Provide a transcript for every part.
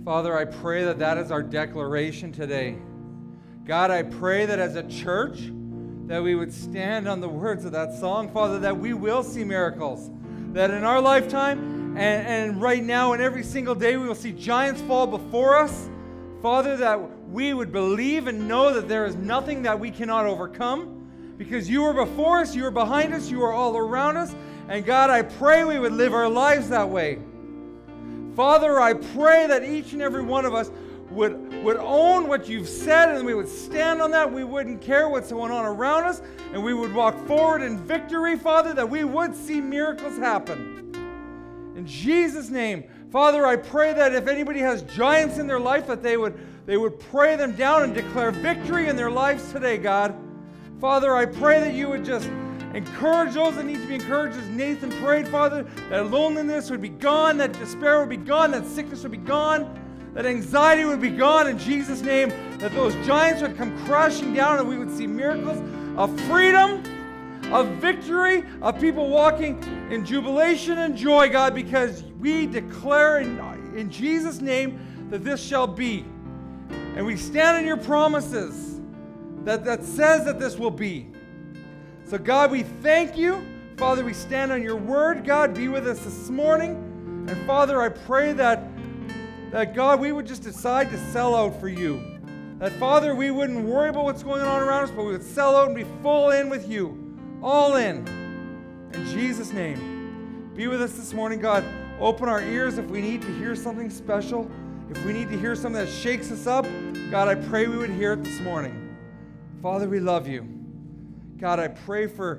Father, I pray that that is our declaration today. God, I pray that as a church, that we would stand on the words of that song, Father, that we will see miracles. That in our lifetime and right now and every single day we will see giants fall before us. Father, that we would believe and know that there is nothing that we cannot overcome because you are before us, you are behind us, you are all around us. And God, I pray we would live our lives that way. Father, I pray that each and every one of us would own what you've said and we would stand on that. We wouldn't care what's going on around us and we would walk forward in victory, Father, that we would see miracles happen. In Jesus' name, Father, I pray that if anybody has giants in their life, that they would pray them down and declare victory in their lives today, God. Father, I pray that you would just encourage those that need to be encouraged as Nathan prayed, Father, that loneliness would be gone, that despair would be gone, that sickness would be gone, that anxiety would be gone in Jesus' name, that those giants would come crashing down and we would see miracles of freedom, of victory, of people walking in jubilation and joy, God, because we declare in Jesus' name that this shall be. And we stand in your promises that says that this will be. So God, we thank you. Father, we stand on your word. God, be with us this morning. And Father, I pray that God, we would just decide to sell out for you. That Father, we wouldn't worry about what's going on around us, but we would sell out and be full in with you. All in. In Jesus' name. Be with us this morning, God. Open our ears if we need to hear something special. If we need to hear something that shakes us up, God, I pray we would hear it this morning. Father, we love you. God, I pray for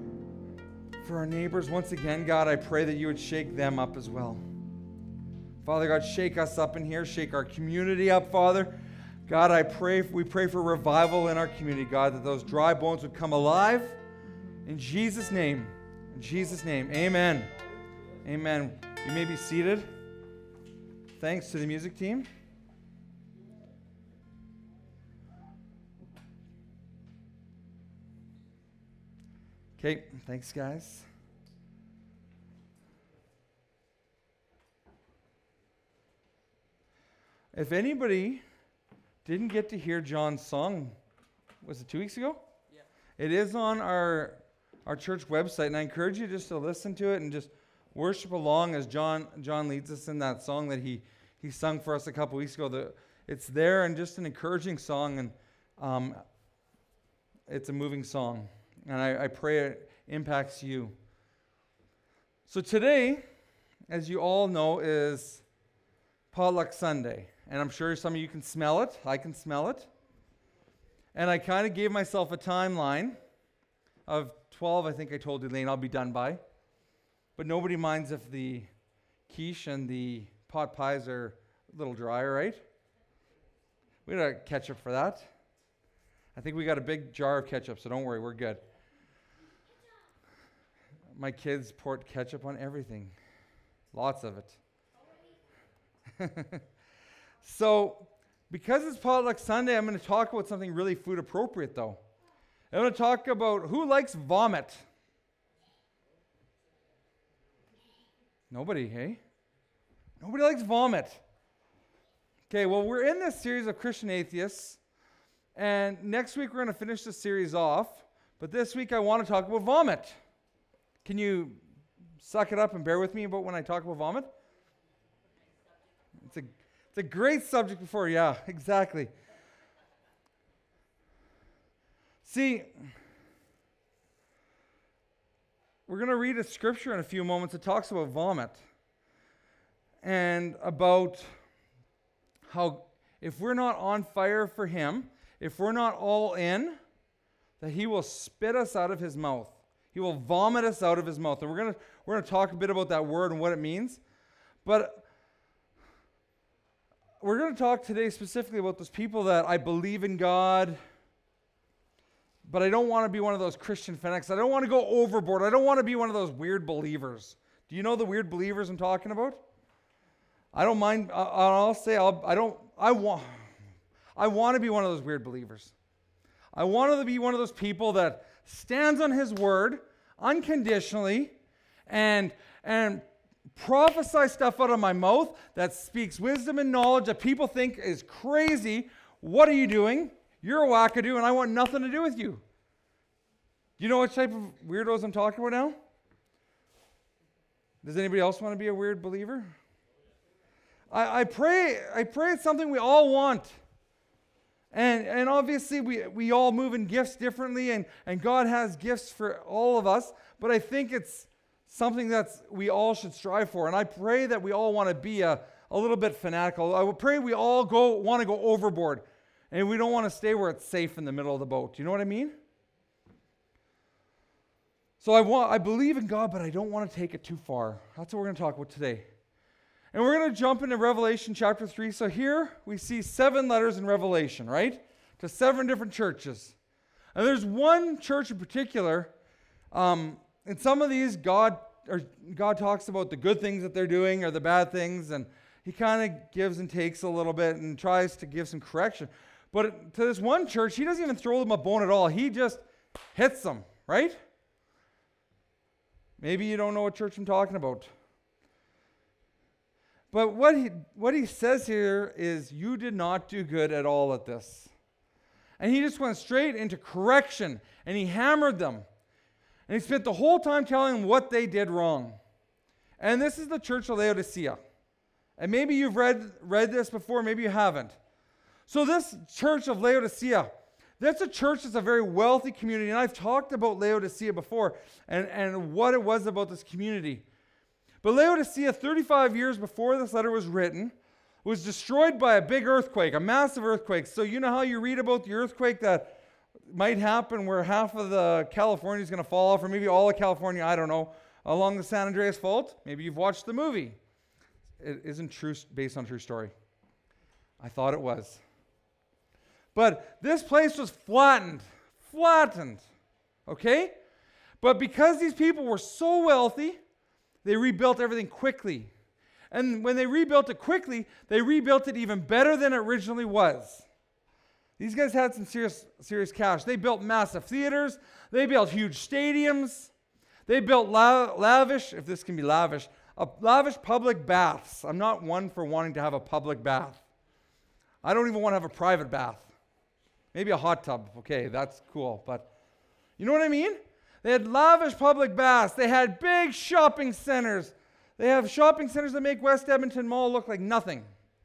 our neighbors once again. God, I pray that you would shake them up as well. Father God, shake us up in here. Shake our community up, Father. God, we pray for revival in our community, God, that those dry bones would come alive. In Jesus' name. In Jesus' name. Amen. Amen. You may be seated. Thanks to the music team. Okay, thanks, guys. If anybody didn't get to hear John's song, was it 2 weeks ago? Yeah. It is on our church website, and I encourage you just to listen to it and just worship along as John leads us in that song that he sung for us a couple weeks ago. It's there and just an encouraging song, and it's a moving song. And I pray it impacts you. So today, as you all know, is Potluck Sunday. And I'm sure some of you can smell it. I can smell it. And I kind of gave myself a timeline of 12, I think I told Elaine I'll be done by. But nobody minds if the quiche and the pot pies are a little dry, right? We got ketchup for that. I think we got a big jar of ketchup, so don't worry, we're good. My kids poured ketchup on everything. Lots of it. So, because it's Potluck Sunday, I'm going to talk about something really food appropriate, though. I'm going to talk about who likes vomit. Nobody, hey? Nobody likes vomit. Okay, well, we're in this series of Christian atheists, and next week we're going to finish this series off, but this week I want to talk about vomit. Can you suck it up and bear with me about when I talk about vomit? It's a great subject before, yeah, exactly. See, we're going to read a scripture in a few moments that talks about vomit and about how if we're not on fire for him, if we're not all in, that he will spit us out of his mouth. He will vomit us out of his mouth. And we're going to talk a bit about that word and what it means. But we're going to talk today specifically about those people that I believe in God, but I don't want to be one of those Christian fanatics. I don't want to go overboard. I don't want to be one of those weird believers. Do you know the weird believers I'm talking about? I don't mind. I'll say I want to be one of those weird believers. I want to be one of those people that stands on his word unconditionally and prophesy stuff out of my mouth that speaks wisdom and knowledge that people think is crazy. What are you doing? You're a wackadoo, and I want nothing to do with you. Do you know what type of weirdos I'm talking about now? Does anybody else want to be a weird believer? I pray it's something we all want. And obviously we all move in gifts differently, and God has gifts for all of us, but I think it's something that we all should strive for. And I pray that we all want to be a little bit fanatical. I would pray we all want to go overboard, and we don't want to stay where it's safe in the middle of the boat. Do you know what I mean? So I believe in God, but I don't want to take it too far. That's what we're going to talk about today. And we're going to jump into Revelation chapter 3. So here we see 7 letters in Revelation, right? To 7 different churches. And there's one church in particular. In some of these, God talks about the good things that they're doing or the bad things. And he kind of gives and takes a little bit and tries to give some correction. But to this one church, he doesn't even throw them a bone at all. He just hits them, right? Maybe you don't know what church I'm talking about. But what he says here is, you did not do good at all at this. And he just went straight into correction, and he hammered them. And he spent the whole time telling them what they did wrong. And this is the church of Laodicea. And maybe you've read this before, maybe you haven't. So this church of Laodicea, that's a church that's a very wealthy community. And I've talked about Laodicea before and what it was about this community. But Laodicea, 35 years before this letter was written, was destroyed by a big earthquake, a massive earthquake. So you know how you read about the earthquake that might happen where half of the California is going to fall off, or maybe all of California, I don't know, along the San Andreas Fault? Maybe you've watched the movie. It isn't based on a true story. I thought it was. But this place was flattened, okay? But because these people were so wealthy, they rebuilt everything quickly. And when they rebuilt it quickly, they rebuilt it even better than it originally was. These guys had some serious cash. They built massive theaters. They built huge stadiums. They built lavish, if this can be lavish, lavish public baths. I'm not one for wanting to have a public bath. I don't even want to have a private bath. Maybe a hot tub. Okay, that's cool. But you know what I mean? They had lavish public baths. They had big shopping centers. They have shopping centers that make West Edmonton Mall look like nothing.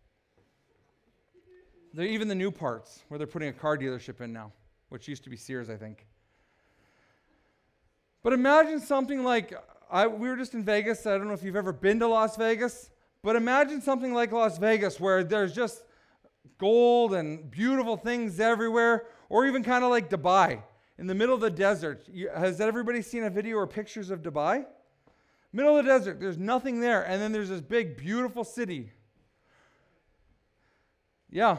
They're even the new parts, where they're putting a car dealership in now, which used to be Sears, I think. But imagine something like, we were just in Vegas. I don't know if you've ever been to Las Vegas, but imagine something like Las Vegas, where there's just gold and beautiful things everywhere, or even kind of like Dubai, in the middle of the desert. Has everybody seen a video or pictures of Dubai? Middle of the desert, there's nothing there, and then there's this big, beautiful city. Yeah.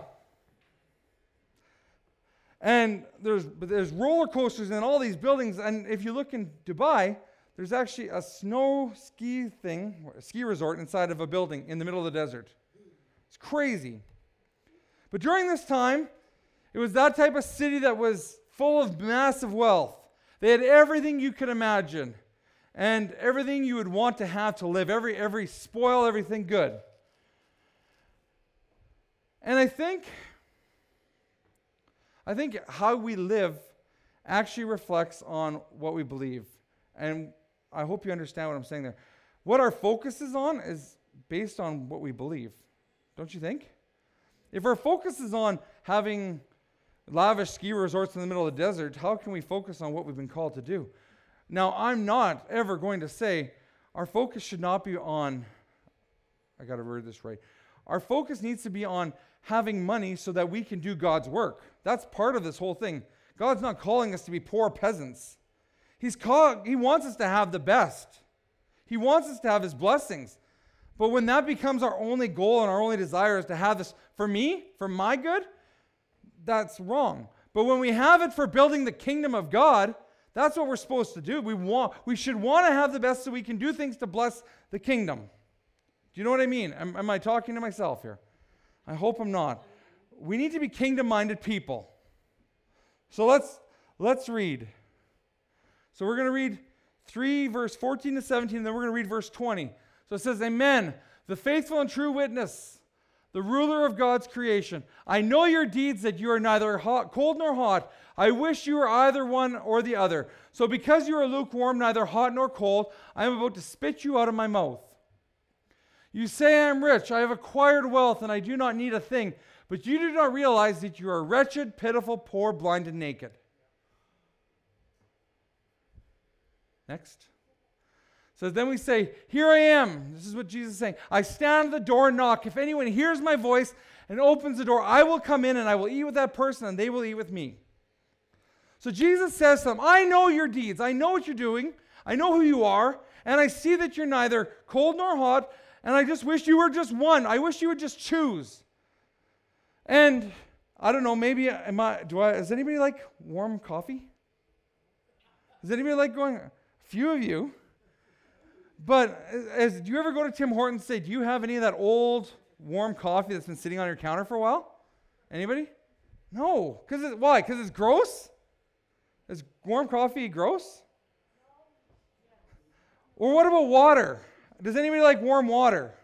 And there's roller coasters and all these buildings, and if you look in Dubai, there's actually a ski resort inside of a building in the middle of the desert. It's crazy. But during this time, it was that type of city that was full of massive wealth. They had everything you could imagine, and everything you would want to have to live, every spoil, everything good. And I think how we live actually reflects on what we believe. And I hope you understand what I'm saying there. What our focus is on is based on what we believe. Don't you think? If our focus is on having lavish ski resorts in the middle of the desert, how can we focus on what we've been called to do? Now, I'm not ever going to say our focus should not be on, I got to word this right. Our focus needs to be on having money so that we can do God's work. That's part of this whole thing. God's not calling us to be poor peasants. He wants us to have the best. He wants us to have his blessings. But when that becomes our only goal and our only desire is to have this for me, for my good, that's wrong. But when we have it for building the kingdom of God, that's what we're supposed to do. We should want to have the best so we can do things to bless the kingdom. Do you know what I mean? Am I talking to myself here? I hope I'm not. We need to be kingdom-minded people. So let's read. So we're going to read 3, verse 14 to 17, and then we're going to read verse 20. So it says, Amen, the faithful and true witness, the ruler of God's creation. I know your deeds, that you are neither cold nor hot. I wish you were either one or the other. So because you are lukewarm, neither hot nor cold, I am about to spit you out of my mouth. You say I am rich, I have acquired wealth, and I do not need a thing. But you do not realize that you are wretched, pitiful, poor, blind, and naked. Next. So then we say, here I am. This is what Jesus is saying. I stand at the door and knock. If anyone hears my voice and opens the door, I will come in and I will eat with that person and they will eat with me. So Jesus says to them, I know your deeds. I know what you're doing. I know who you are. And I see that you're neither cold nor hot. And I just wish you were just one. I wish you would just choose. And I don't know, maybe does anybody like warm coffee? Does anybody like going? A few of you. But do you ever go to Tim Hortons and say, do you have any of that old warm coffee that's been sitting on your counter for a while? Anybody? No. Why? Because it's gross? Is warm coffee gross? Or what about water? Does anybody like warm water?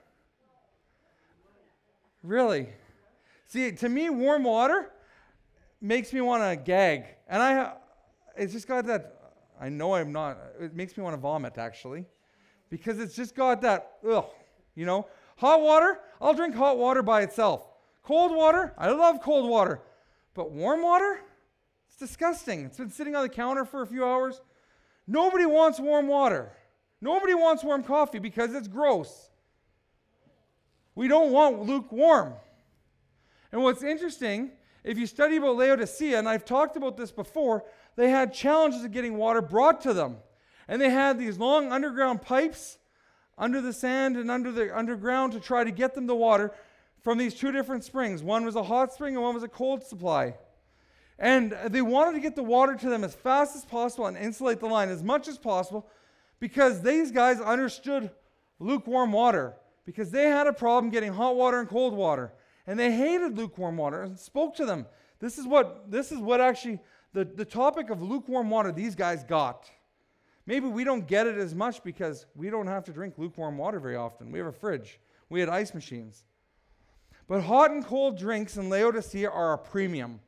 Really? See, to me, warm water makes me want to gag. And it's just got that, I know I'm not, it makes me want to vomit, actually. Because it's just got that, Hot water, I'll drink hot water by itself. Cold water, I love cold water. But warm water, it's disgusting. It's been sitting on the counter for a few hours. Nobody wants warm water. Nobody wants warm coffee because it's gross. We don't want lukewarm. And what's interesting, if you study about Laodicea, and I've talked about this before, they had challenges of getting water brought to them. And they had these long underground pipes under the sand and under the underground to try to get them the water from these two different springs. One was a hot spring and one was a cold supply. And they wanted to get the water to them as fast as possible and insulate the line as much as possible because these guys understood lukewarm water because they had a problem getting hot water and cold water. And they hated lukewarm water and spoke to them. This is what actually the topic of lukewarm water these guys got. Maybe we don't get it as much because we don't have to drink lukewarm water very often. We have a fridge. We had ice machines. But hot and cold drinks in Laodicea are a premium.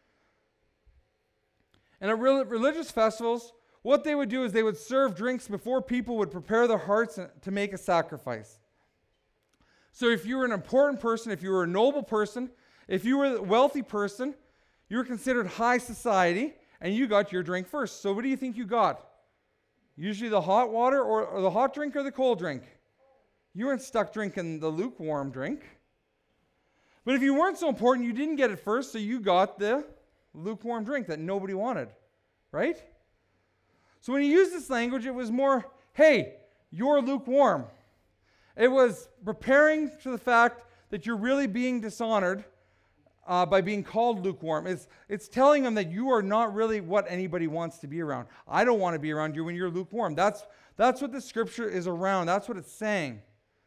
And at religious festivals, what they would do is they would serve drinks before people would prepare their hearts to make a sacrifice. So if you were an important person, if you were a noble person, if you were a wealthy person, you were considered high society, and you got your drink first. So what do you think you got? Usually the hot water or the hot drink or the cold drink. You weren't stuck drinking the lukewarm drink. But if you weren't so important, you didn't get it first, so you got the lukewarm drink that nobody wanted, right? So when you use this language, it was more, hey, you're lukewarm. It was preparing to the fact that you're really being dishonored by being called lukewarm. It's telling them that you are not really what anybody wants to be around. I don't want to be around you when you're lukewarm. That's what the scripture is around. That's what it's saying.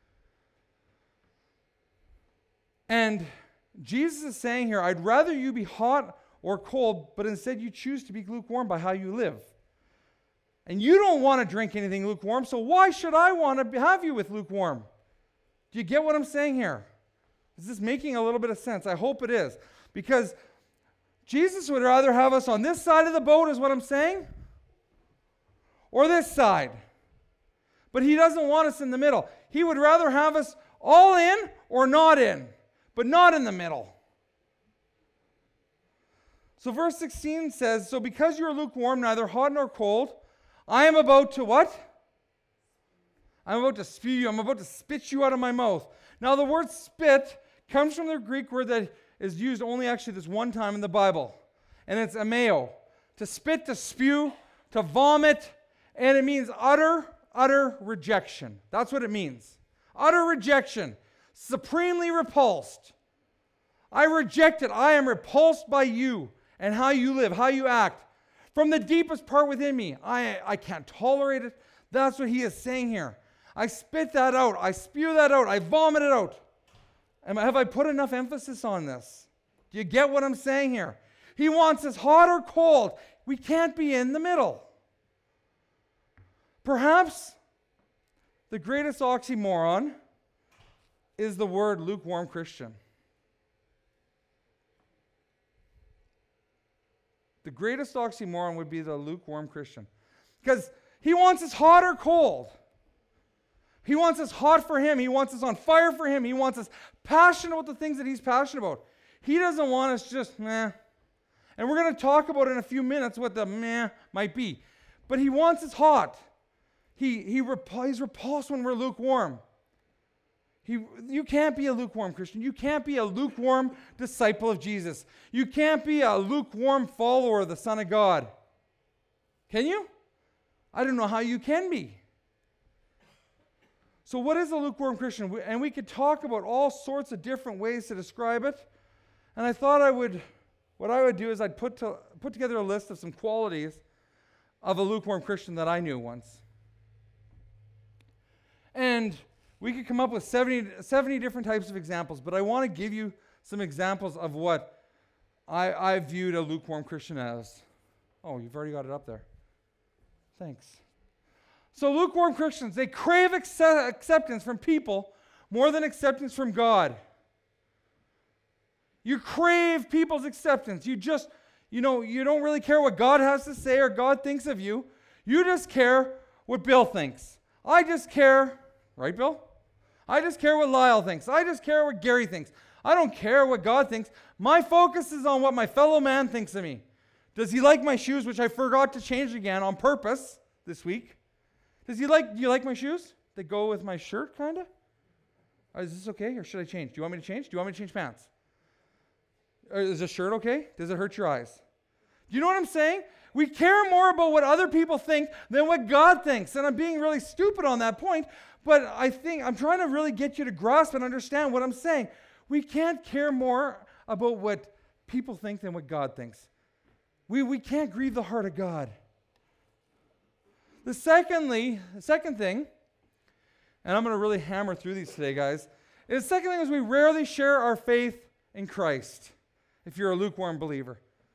And Jesus is saying here, I'd rather you be hot or cold, but instead you choose to be lukewarm by how you live. And you don't want to drink anything lukewarm, so why should I want to have you with lukewarm? Do you get what I'm saying here? Is this making a little bit of sense? I hope it is. Because Jesus would rather have us on this side of the boat, is what I'm saying, or this side. But he doesn't want us in the middle. He would rather have us all in or not in, but not in the middle. So verse 16 says, so because you are lukewarm, neither hot nor cold, I am about to what? I'm about to spew you. I'm about to spit you out of my mouth. Now the word spit comes from the Greek word that is used only actually this one time in the Bible. And it's ameo. To spit, to spew, to vomit. And it means utter rejection. That's what it means. Utter rejection. Supremely repulsed. I reject it. I am repulsed by you and how you live, how you act. From the deepest part within me, I can't tolerate it. That's what he is saying here. I spit that out. I spew that out. I vomit it out. Have I put enough emphasis on this? Do you get what I'm saying here? He wants us hot or cold. We can't be in the middle. Perhaps the greatest oxymoron is the word lukewarm Christian. The greatest oxymoron would be the lukewarm Christian. Because he wants us hot or cold. He wants us hot for him. He wants us on fire for him. He wants us passionate about the things that he's passionate about. He doesn't want us just meh. And we're going to talk about in a few minutes what the meh might be. But he wants us hot. He's repulsed when we're lukewarm. You can't be a lukewarm Christian. You can't be a lukewarm disciple of Jesus. You can't be a lukewarm follower of the Son of God. Can you? I don't know how you can be. So what is a lukewarm Christian? And we could talk about all sorts of different ways to describe it. And I thought what I would do is I'd put together a list of some qualities of a lukewarm Christian that I knew once. And we could come up with 70 different types of examples, but I want to give you some examples of what I viewed a lukewarm Christian as. Oh, you've already got it up there. Thanks. So lukewarm Christians, they crave acceptance from people more than acceptance from God. You crave people's acceptance. You don't really care what God has to say or God thinks of you. You just care what Bill thinks. I just care, right, Bill? I just care what Lyle thinks. I just care what Gary thinks. I don't care what God thinks. My focus is on what my fellow man thinks of me. Does he like my shoes, which I forgot to change again on purpose this week? Do you like my shoes? They go with my shirt, kind of? Is this okay, or should I change? Do you want me to change? Do you want me to change pants? Or is this shirt okay? Does it hurt your eyes? Do you know what I'm saying? We care more about what other people think than what God thinks. And I'm being really stupid on that point, but I think I'm trying to really get you to grasp and understand what I'm saying. We can't care more about what people think than what God thinks. We can't grieve the heart of God. The second thing, and I'm going to really hammer through these today, guys, is the second thing is we rarely share our faith in Christ if you're a lukewarm believer.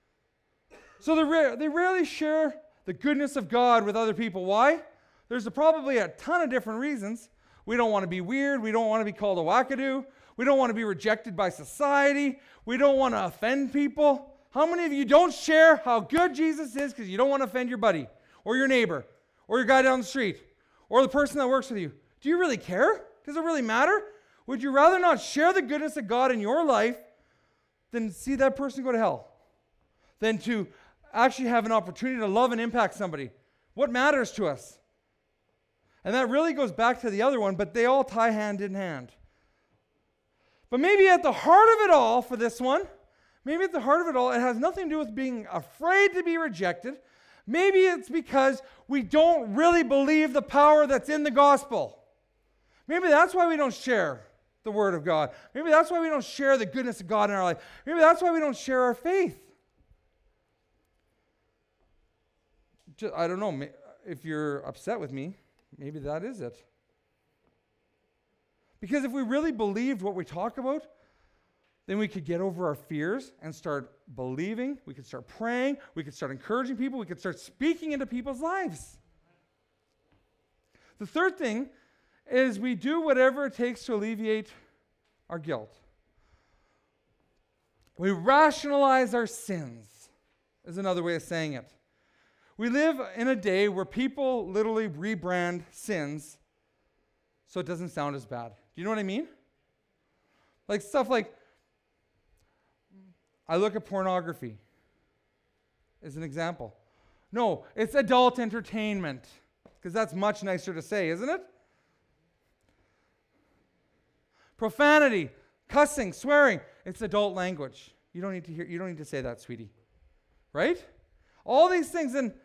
So they rarely share the goodness of God with other people. Why? There's probably a ton of different reasons. We don't want to be weird. We don't want to be called a wackadoo. We don't want to be rejected by society. We don't want to offend people. How many of you don't share how good Jesus is because you don't want to offend your buddy or your neighbor or your guy down the street or the person that works with you? Do you really care? Does it really matter? Would you rather not share the goodness of God in your life than see that person go to hell? Than to actually have an opportunity to love and impact somebody? What matters to us? And that really goes back to the other one, but they all tie hand in hand. But maybe at the heart of it all for this one, it has nothing to do with being afraid to be rejected. Maybe it's because we don't really believe the power that's in the gospel. Maybe that's why we don't share the Word of God. Maybe that's why we don't share the goodness of God in our life. Maybe that's why we don't share our faith. I don't know. If you're upset with me, maybe that is it. Because if we really believed what we talk about, then we could get over our fears and start believing. We could start praying. We could start encouraging people. We could start speaking into people's lives. The third thing is we do whatever it takes to alleviate our guilt. We rationalize our sins, is another way of saying it. We live in a day where people literally rebrand sins so it doesn't sound as bad. Do you know what I mean? Like stuff like, I look at pornography as an example. No, it's adult entertainment, because that's much nicer to say, isn't it? Profanity, cussing, swearing, it's adult language. You don't need to say that, sweetie. Right? All these things. And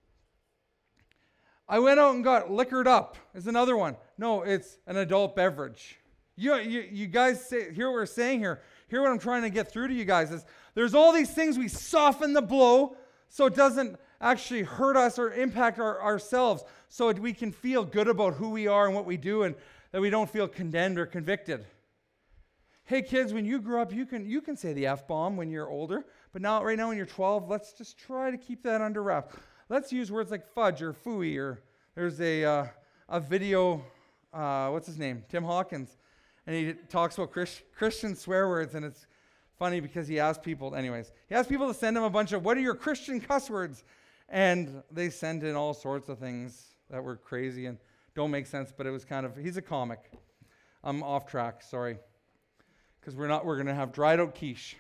I went out and got liquored up is another one. No, it's an adult beverage. You guys hear what we're saying here. Hear what I'm trying to get through to you guys is there's all these things we soften the blow so it doesn't actually hurt us or impact ourselves, so we can feel good about who we are and what we do, and that we don't feel condemned or convicted. Hey kids, when you grow up, you can say the F-bomb when you're older, but right now when you're 12, let's just try to keep that under wraps. Let's use words like fudge or phooey, or there's a video what's his name? Tim Hawkins. And he talks about Christian swear words, and it's funny because he asked people to send him a bunch of, what are your Christian cuss words? And they sent in all sorts of things that were crazy and don't make sense, but it was he's a comic. I'm off track, sorry. Because we're going to have dried out quiche.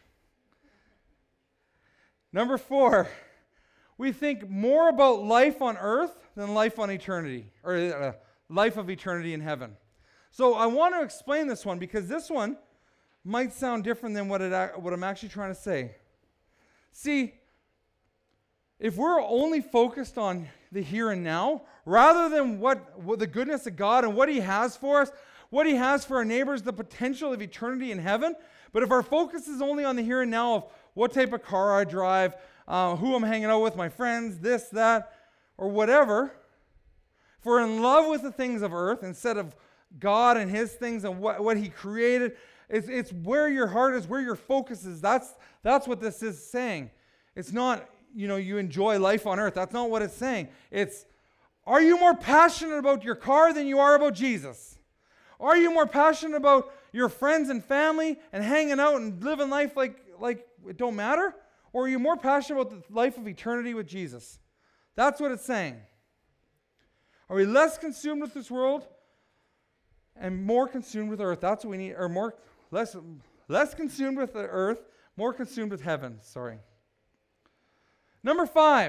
Number 4, we think more about life on earth than life on eternity, or life of eternity in heaven. So I want to explain this one because this one might sound different than what I'm actually trying to say. See, if we're only focused on the here and now, rather than what the goodness of God and what He has for us, what He has for our neighbors, the potential of eternity in heaven, but if our focus is only on the here and now of what type of car I drive, who I'm hanging out with, my friends, this, that, or whatever, if we're in love with the things of earth instead of God and His things and what He created, it's where your heart is, where your focus is. That's what this is saying. It's not, you enjoy life on earth. That's not what it's saying. It's, are you more passionate about your car than you are about Jesus? Are you more passionate about your friends and family and hanging out and living life like it don't matter? Or are you more passionate about the life of eternity with Jesus? That's what it's saying. Are we less consumed with this world and more consumed with earth? That's what we need. Or less consumed with the earth, more consumed with heaven. Sorry. Number 5.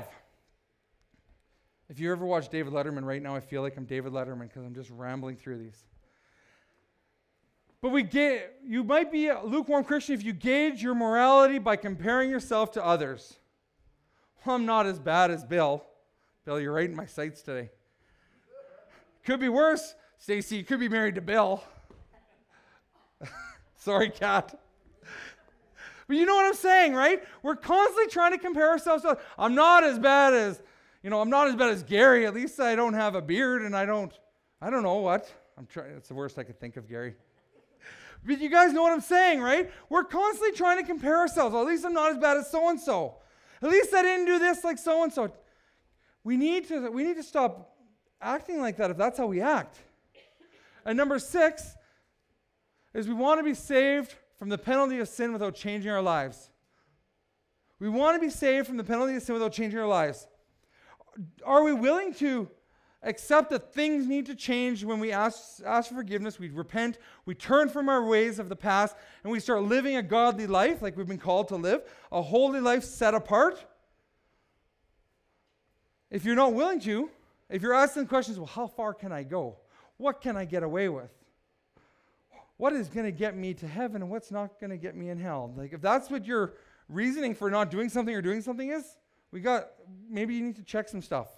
If you ever watch David Letterman right now, I feel like I'm David Letterman because I'm just rambling through these. But you might be a lukewarm Christian if you gauge your morality by comparing yourself to others. Well, I'm not as bad as Bill. Bill, you're right in my sights today. Could be worse. Stacy, you could be married to Bill. Sorry, Kat. But you know what I'm saying, right? We're constantly trying to compare ourselves to others. I'm not as bad as Gary. At least I don't have a beard and I don't know what. It's the worst I could think of, Gary. But you guys know what I'm saying, right? We're constantly trying to compare ourselves. Well, at least I'm not as bad as so-and-so. At least I didn't do this like so-and-so. We need to stop acting like that if that's how we act. And number 6 is we want to be saved from the penalty of sin without changing our lives. We want to be saved from the penalty of sin without changing our lives. Are we willing to accept that things need to change when we ask for forgiveness, we repent, we turn from our ways of the past, and we start living a godly life like we've been called to live, a holy life set apart? If you're not willing to, if you're asking questions, well, how far can I go? What can I get away with? What is going to get me to heaven and what's not going to get me in hell? Like, if that's what your reasoning for not doing something or doing something is, maybe you need to check some stuff.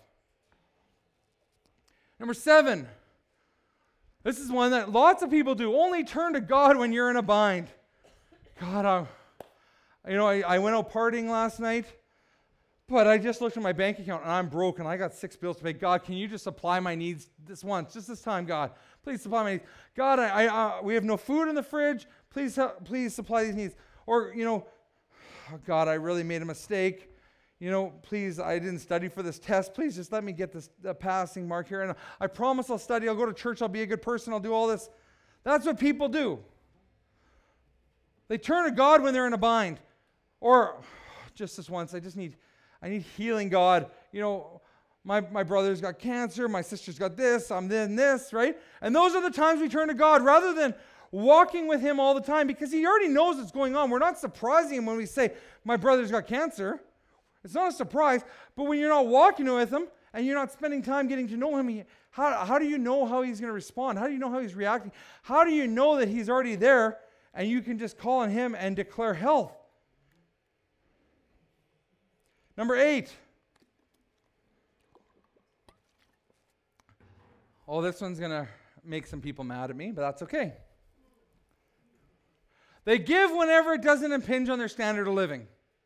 Number 7. This is one that lots of people do. Only turn to God when you're in a bind. God, I went out partying last night, but I just looked at my bank account and I'm broke and I got 6 bills to pay. God, can you just supply my needs this once, just this time, God? Please supply my needs. God, we have no food in the fridge. Please supply these needs. Or, oh God, I really made a mistake. Please, I didn't study for this test. Please just let me get this passing mark here. And I promise I'll study. I'll go to church. I'll be a good person. I'll do all this. That's what people do. They turn to God when they're in a bind. Or, just this once, I need healing, God. My brother's got cancer. My sister's got this. I'm then this, right? And those are the times we turn to God rather than walking with Him all the time because He already knows what's going on. We're not surprising Him when we say, my brother's got cancer. It's not a surprise, but when you're not walking with Him and you're not spending time getting to know Him, how do you know how He's going to respond? How do you know how He's reacting? How do you know that He's already there and you can just call on Him and declare health? Number 8. Oh, this one's going to make some people mad at me, but that's okay. They give whenever it doesn't impinge on their standard of living.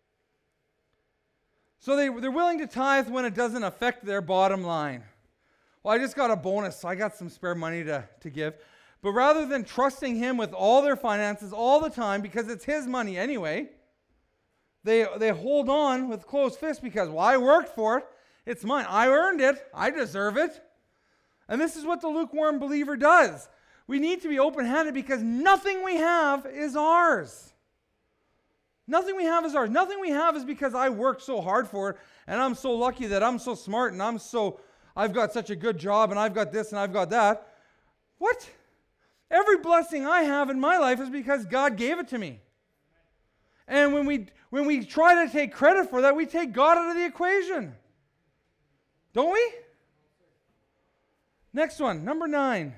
So they're willing to tithe when it doesn't affect their bottom line. Well, I just got a bonus, so I got some spare money to give. But rather than trusting Him with all their finances all the time, because it's His money anyway, they hold on with closed fists because, well, I worked for it. It's mine. I earned it. I deserve it. And this is what the lukewarm believer does. We need to be open-handed because nothing we have is ours. Nothing we have is ours. Nothing we have is because I worked so hard for it, and I'm so lucky that I'm so smart, and I've got such a good job, and I've got this, and I've got that. What? Every blessing I have in my life is because God gave it to me. And when we try to take credit for that, we take God out of the equation. Don't we? Next one, number 9.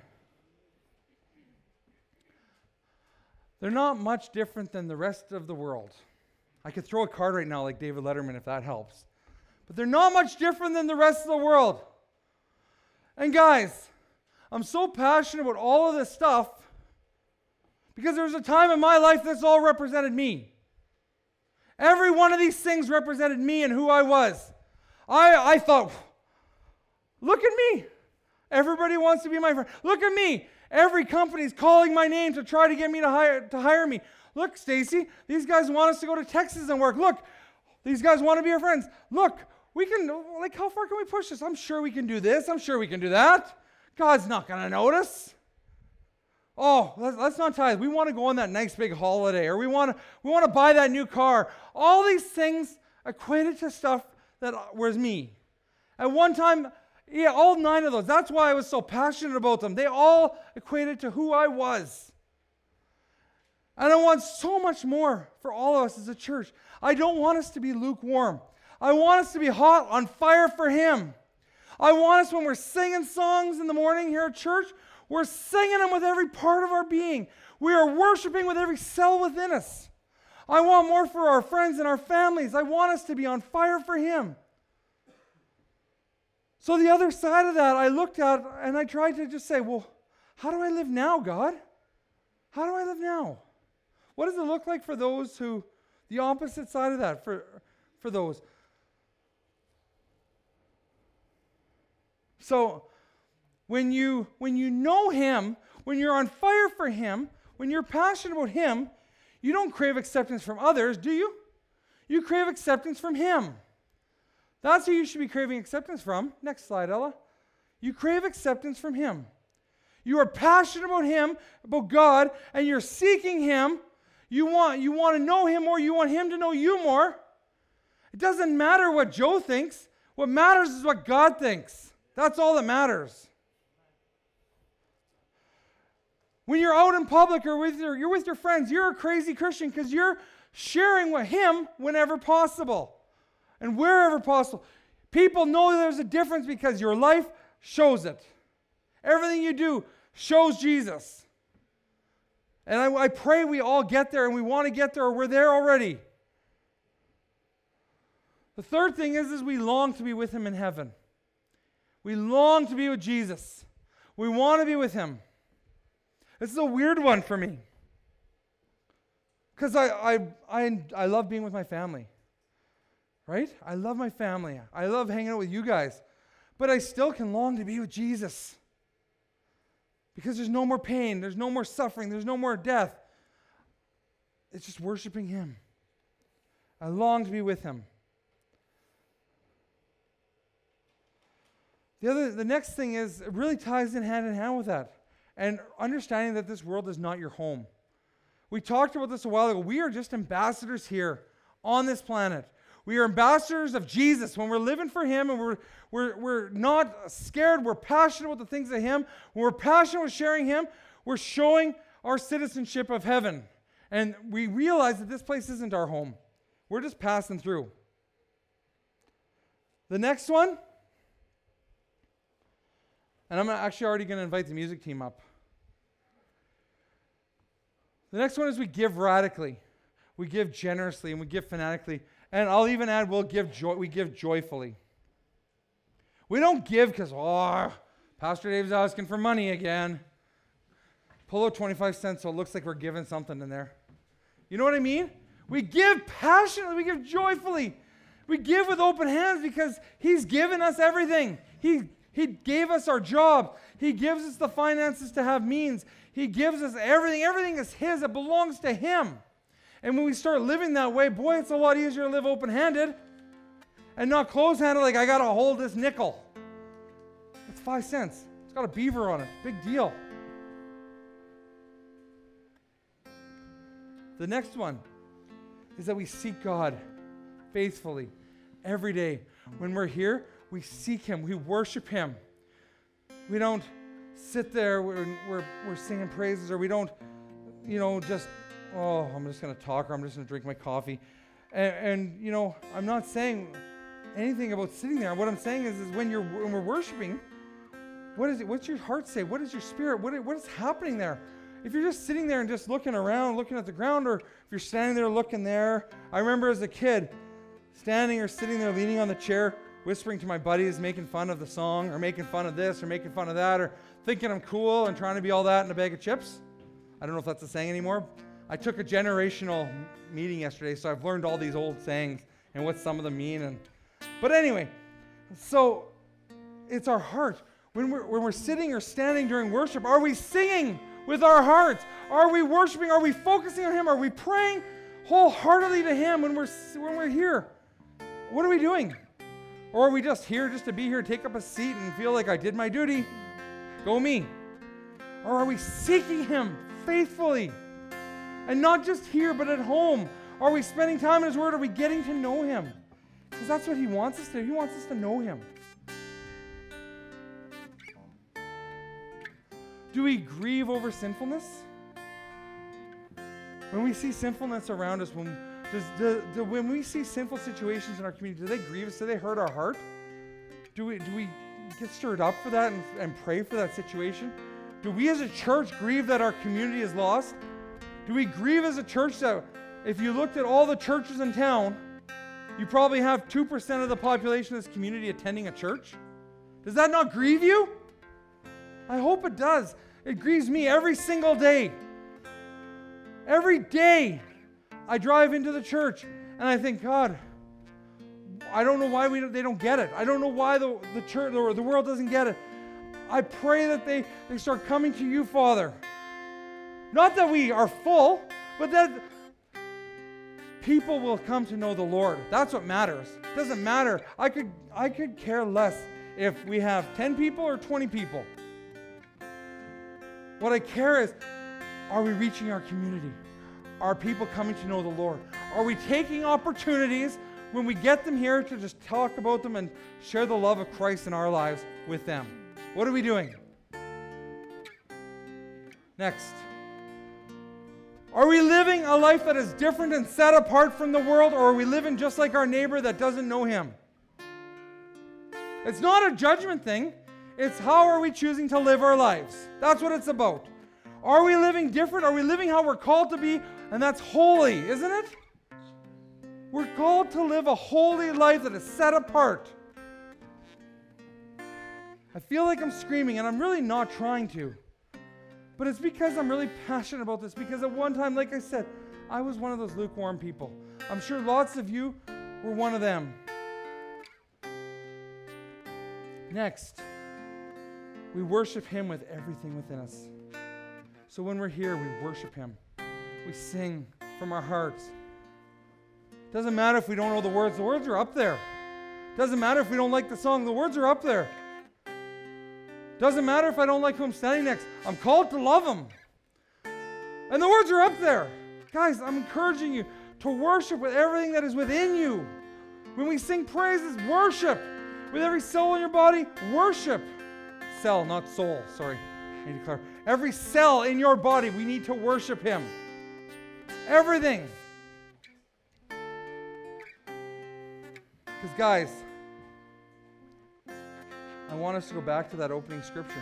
They're not much different than the rest of the world. I could throw a card right now like David Letterman if that helps. But they're not much different than the rest of the world. And guys, I'm so passionate about all of this stuff because there was a time in my life this all represented me. Every one of these things represented me and who I was. I thought, look at me. Everybody wants to be my friend. Look at me. Every company's calling my name to try to get me to hire me. Look, Stacy, these guys want us to go to Texas and work. Look, these guys want to be our friends. Look, we can, how far can we push this? I'm sure we can do this. I'm sure we can do that. God's not going to notice. Oh, let's not tithe. We want to go on that nice big holiday, or we want to buy that new car. All these things equated to stuff that was me. At one time, yeah, all 9 of those. That's why I was so passionate about them. They all equated to who I was. And I want so much more for all of us as a church. I don't want us to be lukewarm. I want us to be hot, on fire for Him. I want us, when we're singing songs in the morning here at church, we're singing them with every part of our being. We are worshiping with every cell within us. I want more for our friends and our families. I want us to be on fire for Him. So the other side of that, I looked at and I tried to just say, well, how do I live now, God? How do I live now? What does it look like for those who, the opposite side of that, for those? So when you know Him, when you're on fire for Him, when you're passionate about Him, you don't crave acceptance from others, do you? You crave acceptance from Him. That's who you should be craving acceptance from. Next slide, Ella. You crave acceptance from Him. You are passionate about Him, about God, and you're seeking Him. You want to know Him more. You want Him to know you more. It doesn't matter what Joe thinks. What matters is what God thinks. That's all that matters. When you're out in public or you're with your friends, you're a crazy Christian because you're sharing with Him whenever possible. And wherever possible. People know there's a difference because your life shows it. Everything you do shows Jesus. And I pray we all get there, and we want to get there, or we're there already. The third thing is we long to be with Him in heaven. We long to be with Jesus. We want to be with Him. This is a weird one for me. Because I love being with my family. Right? I love my family. I love hanging out with you guys. But I still can long to be with Jesus. Because there's no more pain. There's no more suffering. There's no more death. It's just worshiping Him. I long to be with Him. The next thing is, it really ties in hand with that. And understanding that this world is not your home. We talked about this a while ago. We are just ambassadors here on this planet. We are ambassadors of Jesus. When we're living for Him and we're not scared, we're passionate about the things of Him. When we're passionate with sharing Him, we're showing our citizenship of heaven. And we realize that this place isn't our home. We're just passing through. The next one, and I'm actually already going to invite the music team up. The next one is we give radically. We give generously and we give fanatically. And I'll even add, we give joyfully. We don't give because, Pastor Dave's asking for money again. Pull out 25 cents so it looks like we're giving something in there. You know what I mean? We give passionately, we give joyfully. We give with open hands because He's given us everything. He gave us our job. He gives us the finances to have means. He gives us everything. Everything is His. It belongs to Him. And when we start living that way, boy, it's a lot easier to live open-handed and not closed-handed like I got to hold this nickel. It's 5 cents. It's got a beaver on it. Big deal. The next one is that we seek God faithfully every day. When we're here, we seek Him. We worship Him. We don't sit there when we're singing praises, or we don't, just, I'm just going to talk, or I'm just going to drink my coffee. And I'm not saying anything about sitting there. What I'm saying is when we're worshiping, what is it? What's your heart say? What is your spirit? What is happening there? If you're just sitting there and just looking around, looking at the ground, or if you're standing there looking there. I remember as a kid, standing or sitting there leaning on the chair, whispering to my buddies, making fun of the song, or making fun of this, or making fun of that, or thinking I'm cool and trying to be all that in a bag of chips. I don't know if that's a saying anymore. I took a generational meeting yesterday, so I've learned all these old sayings and what some of them mean. But anyway, so it's our heart. When we're sitting or standing during worship, are we singing with our hearts? Are we worshiping? Are we focusing on Him? Are we praying wholeheartedly to Him when we're here? What are we doing? Or are we just here just to be here, take up a seat and feel like I did my duty? Go me. Or are we seeking Him faithfully? And not just here, but at home. Are we spending time in His Word? Are we getting to know Him? Because that's what He wants us to do. He wants us to know Him. Do we grieve over sinfulness? When we see sinfulness around us, when we see sinful situations in our community, do they grieve us? Do they hurt our heart? Do we get stirred up for that and pray for that situation? Do we as a church grieve that our community is lost? Do we grieve as a church that if you looked at all the churches in town, you probably have 2% of the population of this community attending a church? Does that not grieve you? I hope it does. It grieves me every single day. Every day I drive into the church and I think, God, I don't know why they don't get it. I don't know why the church or the world doesn't get it. I pray that they start coming to you, Father. Not that we are full, but that people will come to know the Lord. That's what matters. It doesn't matter. I could care less if we have 10 people or 20 people. What I care is, are we reaching our community? Are people coming to know the Lord? Are we taking opportunities when we get them here to just talk about them and share the love of Christ in our lives with them? What are we doing? Next. Are we living a life that is different and set apart from the world, or are we living just like our neighbor that doesn't know Him? It's not a judgment thing. It's how are we choosing to live our lives. That's what it's about. Are we living different? Are we living how we're called to be? And that's holy, isn't it? We're called to live a holy life that is set apart. I feel like I'm screaming, and I'm really not trying to. But it's because I'm really passionate about this. Because at one time, like I said, I was one of those lukewarm people. I'm sure lots of you were one of them. Next, we worship Him with everything within us. So when we're here, we worship Him. We sing from our hearts. Doesn't matter if we don't know the words. The words are up there. Doesn't matter if we don't like the song. The words are up there. Doesn't matter if I don't like who I'm standing next. I'm called to love Him. And the words are up there. Guys, I'm encouraging you to worship with everything that is within you. When we sing praises, worship. With every cell in your body, worship. Cell, not soul. Sorry. I need to clarify. Every cell in your body, we need to worship Him. Everything. Because guys, I want us to go back to that opening scripture.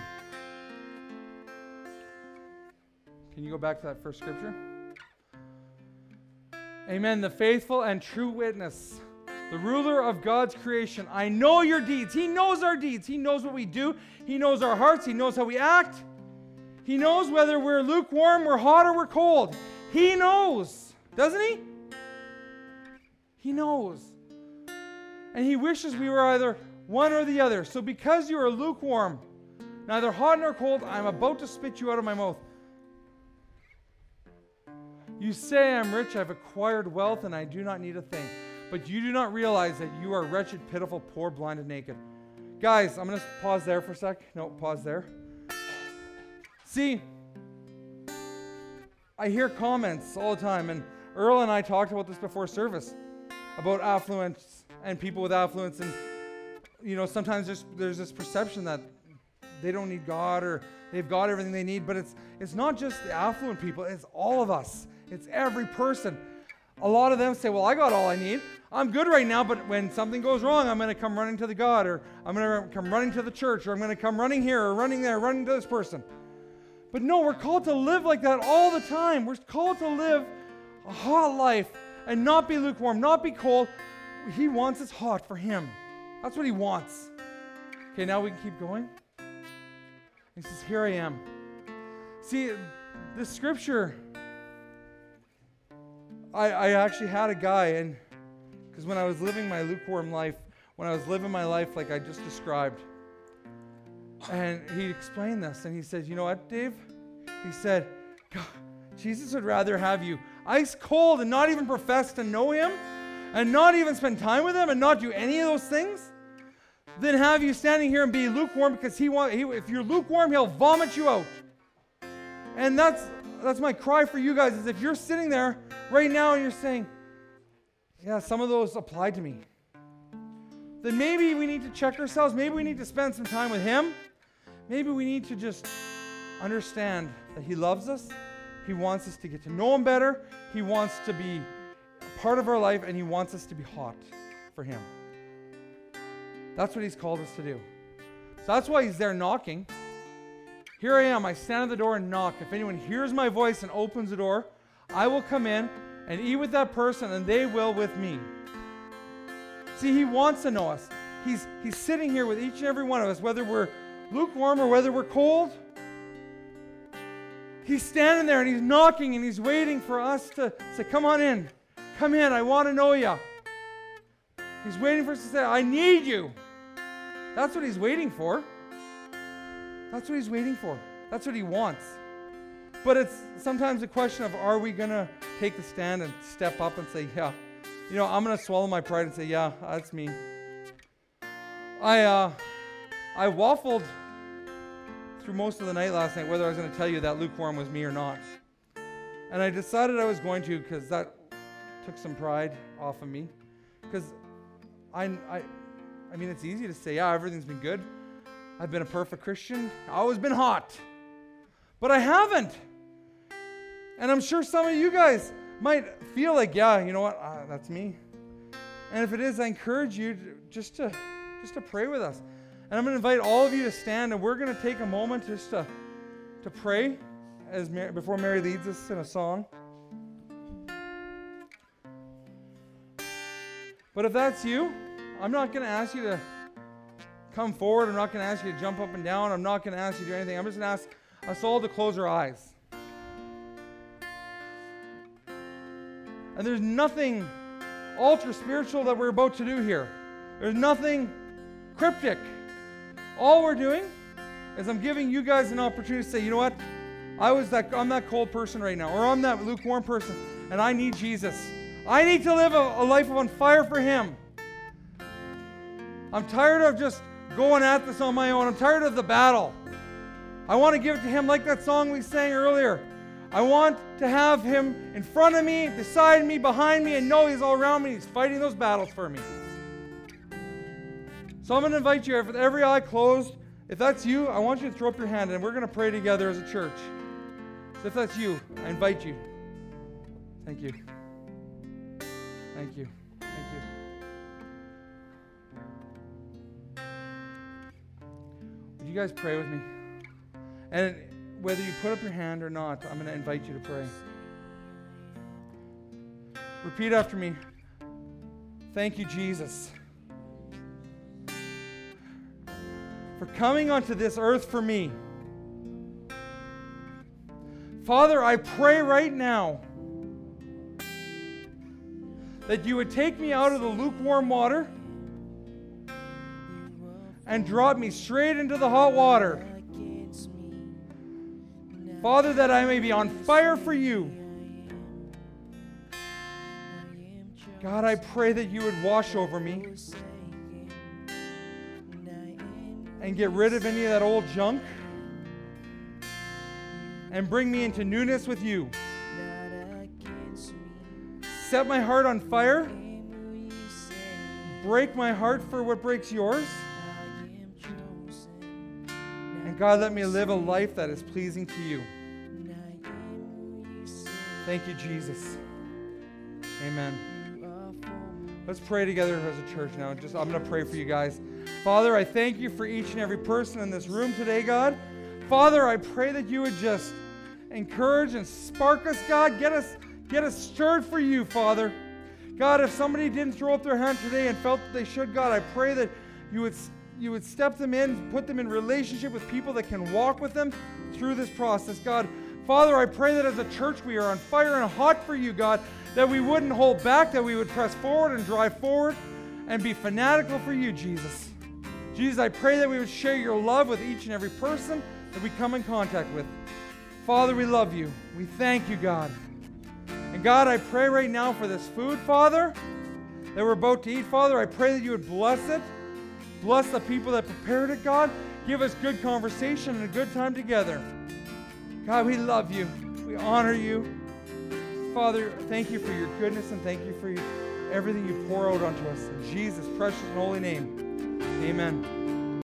Can you go back to that first scripture? Amen. The faithful and true witness, the ruler of God's creation. I know your deeds. He knows our deeds. He knows what we do. He knows our hearts. He knows how we act. He knows whether we're lukewarm, we're hot, or we're cold. He knows. Doesn't He? He knows. And He wishes we were either one or the other. So because you are lukewarm, neither hot nor cold, I'm about to spit you out of my mouth. You say, I'm rich, I've acquired wealth, and I do not need a thing. But you do not realize that you are wretched, pitiful, poor, blind, and naked. Guys, I'm going to pause there for a sec. No, pause there. See, I hear comments all the time, and Earl and I talked about this before service, about affluence and people with affluence, and sometimes there's this perception that they don't need God or they've got everything they need, but it's not just the affluent people, it's all of us. It's every person. A lot of them say, well, I got all I need. I'm good right now, but when something goes wrong, I'm going to come running to the God, or I'm going to come running to the church, or I'm going to come running here, or running there, running to this person. But no, we're called to live like that all the time. We're called to live a hot life and not be lukewarm, not be cold. He wants us hot for Him. That's what He wants. Okay, now we can keep going. He says, here I am. See, this scripture, I actually had a guy, and because when I was living my lukewarm life, when I was living my life like I just described, and he explained this, and he said, you know what, Dave? He said, God, Jesus would rather have you ice cold and not even profess to know Him, and not even spend time with Him, and not do any of those things, than have you standing here and be lukewarm, because if you're lukewarm, He'll vomit you out. And that's my cry for you guys, is if you're sitting there right now and you're saying, yeah, some of those apply to me, then maybe we need to check ourselves. Maybe we need to spend some time with Him. Maybe we need to just understand that He loves us. He wants us to get to know Him better. He wants to be a part of our life, and He wants us to be hot for Him. That's what He's called us to do. So that's why He's there knocking. Here I am. I stand at the door and knock. If anyone hears my voice and opens the door, I will come in and eat with that person, and they will with me. See, He wants to know us. He's sitting here with each and every one of us, whether we're lukewarm or whether we're cold. He's standing there and He's knocking and He's waiting for us to say, come on in. Come in. I want to know you. He's waiting for us to say, I need you. That's what He's waiting for. That's what He's waiting for. That's what He wants. But it's sometimes a question of, are we going to take the stand and step up and say, yeah, I'm going to swallow my pride and say, yeah, that's me. I waffled through most of the night last night whether I was going to tell you that lukewarm was me or not. And I decided I was going to, because that took some pride off of me. Because I mean, it's easy to say, yeah, everything's been good. I've been a perfect Christian. I've always been hot. But I haven't. And I'm sure some of you guys might feel like, yeah, you know what, that's me. And if it is, I encourage you just to pray with us. And I'm going to invite all of you to stand, and we're going to take a moment just to pray before Mary leads us in a song. But if that's you, I'm not going to ask you to come forward. I'm not going to ask you to jump up and down. I'm not going to ask you to do anything. I'm just going to ask us all to close our eyes. And there's nothing ultra spiritual that we're about to do here. There's nothing cryptic. All we're doing is I'm giving you guys an opportunity to say, you know what? I'm that cold person right now, or I'm that lukewarm person, and I need Jesus. I need to live a life on fire for Him. I'm tired of just going at this on my own. I'm tired of the battle. I want to give it to Him like that song we sang earlier. I want to have Him in front of me, beside me, behind me, and know He's all around me. He's fighting those battles for me. So I'm going to invite you, with every eye closed, if that's you, I want you to throw up your hand, and we're going to pray together as a church. So if that's you, I invite you. Thank you. Thank you. Thank you. Would you guys pray with me? And whether you put up your hand or not, I'm going to invite you to pray. Repeat after me. Thank you, Jesus, for coming onto this earth for me. Father, I pray right now that you would take me out of the lukewarm water and drop me straight into the hot water. Father, that I may be on fire for you. God, I pray that you would wash over me and get rid of any of that old junk and bring me into newness with you. Set my heart on fire. Break my heart for what breaks yours. And God, let me live a life that is pleasing to you. Thank you, Jesus. Amen. Let's pray together as a church now. I'm going to pray for you guys. Father, I thank you for each and every person in this room today, God. Father, I pray that you would just encourage and spark us, God. Get us stirred for you, Father. God, if somebody didn't throw up their hand today and felt that they should, God, I pray that you would step them in, put them in relationship with people that can walk with them through this process, God. Father, I pray that as a church we are on fire and hot for you, God, that we wouldn't hold back, that we would press forward and drive forward and be fanatical for you, Jesus. Jesus, I pray that we would share your love with each and every person that we come in contact with. Father, we love you. We thank you, God. And God, I pray right now for this food, Father, that we're about to eat, Father. I pray that you would bless it. Bless the people that prepared it, God. Give us good conversation and a good time together. God, we love you. We honor you. Father, thank you for your goodness and thank you for everything you pour out onto us. In Jesus' precious and holy name, amen.